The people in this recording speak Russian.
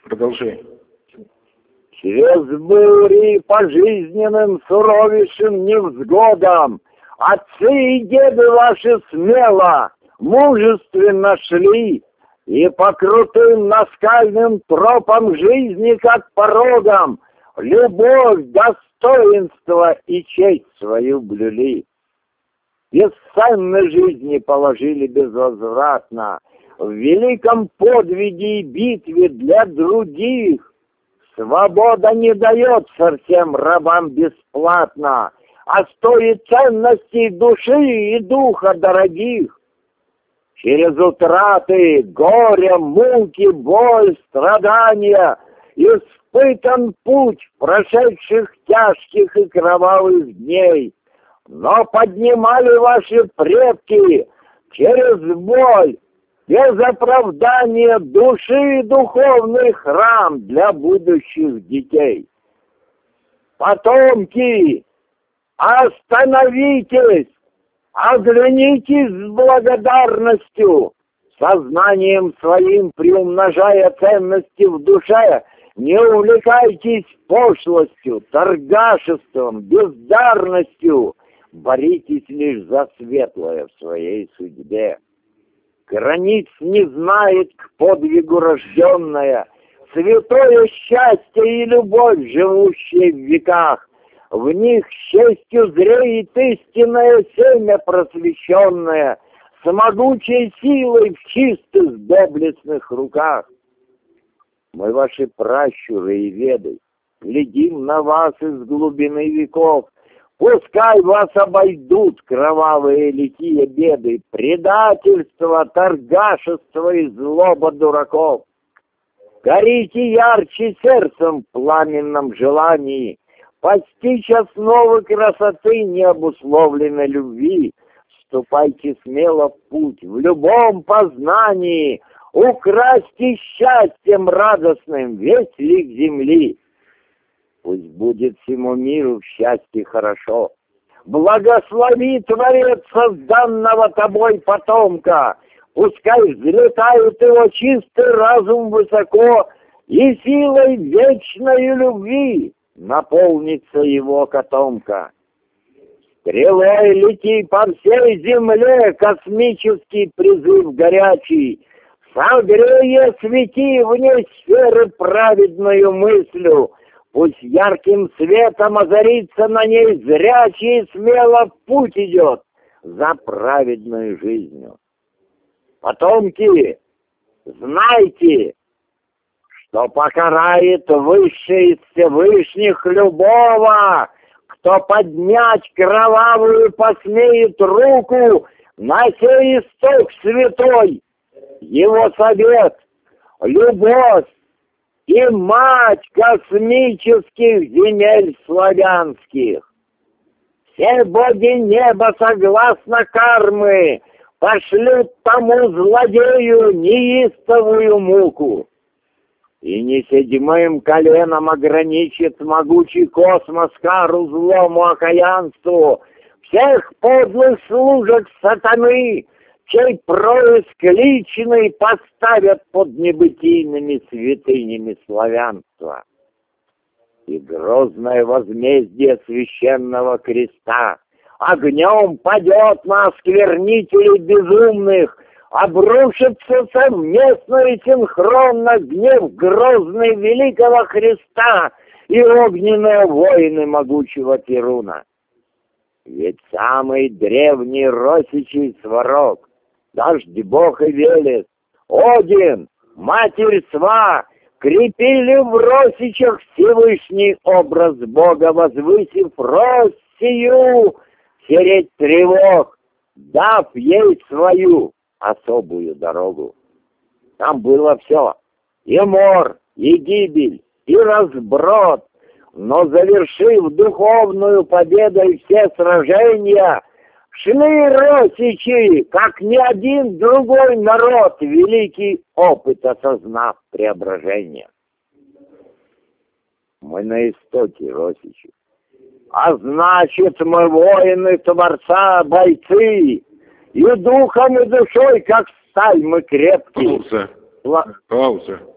Продолжай. Через бури по жизненным суровейшим невзгодам отцы и деды ваши смело, мужественно шли, и по крутым наскальным тропам жизни, как порогам, любовь, достоинство и честь свою блюли. Бесценной жизни положили безвозвратно в великом подвиге и битве для других. Свобода не дается всем рабам бесплатно, а стоит ценностей души и духа дорогих. Через утраты, горе, муки, боль, страдания испытан путь прошедших тяжких и кровавых дней. Но поднимали ваши предки через боль, без оправдания души и духовный храм для будущих детей. Потомки, остановитесь, оглянитесь с благодарностью, сознанием своим приумножая ценности в душе, не увлекайтесь пошлостью, торгашеством, бездарностью, боритесь лишь за светлое в своей судьбе. Границ не знает к подвигу рожденная, святое счастье и любовь, живущие в веках. В них с честью зреет истинное семя просвещенное, с могучей силой в чистых доблестных руках. Мы, ваши пращуры и веды, глядим на вас из глубины веков. Пускай вас обойдут кровавые лихие беды, предательство, торгашество и злоба дураков. Горите ярче сердцем в пламенном желании постичь основы красоты необусловленной любви. Ступайте смело в путь, в любом познании, украсьте счастьем радостным весь лик земли. Пусть будет всему миру в счастье хорошо. Благослови Творец созданного тобой потомка. Пускай взлетает его чистый разум высоко, и силой вечной любви наполнится его котомка. Стрелой лети по всей земле космический призыв горячий. Согрей и освети вне сферы праведную мыслью. Пусть ярким светом озарится на ней зрячий и смело в путь идет за праведную жизнью. Потомки, знайте, что покарает Высший из Всевышних любого, кто поднять кровавую посмеет руку на сей исток святой. Его совет, любовь и мать космических земель славянских. Все боги неба, согласно кармы, пошлют тому злодею неистовую муку. И не седьмым коленом ограничит могучий космос кару злому окаянству всех подлых служек сатаны, чей происк личный поставят под небытийными святынями славянства. И грозное возмездие священного креста огнем падет на осквернителей безумных, обрушится совместно и синхронно гнев грозный великого Христа и огненные воины могучего Перуна. Ведь самый древний росичий сварог, дождь Бог и Велес, Один, Матерь Сва, крепили в росичах Всевышний образ Бога, возвысив рось сию, сереть тревог, дав ей свою особую дорогу. Там было все, и мор, и гибель, и разброд, но завершив духовную победой все сражения, шли росичи, как ни один другой народ, великий опыт осознав преображение. Мы на истоке росичи, а значит мы воины Творца, бойцы, и духом, и душой, как сталь, мы крепкие. Пауза.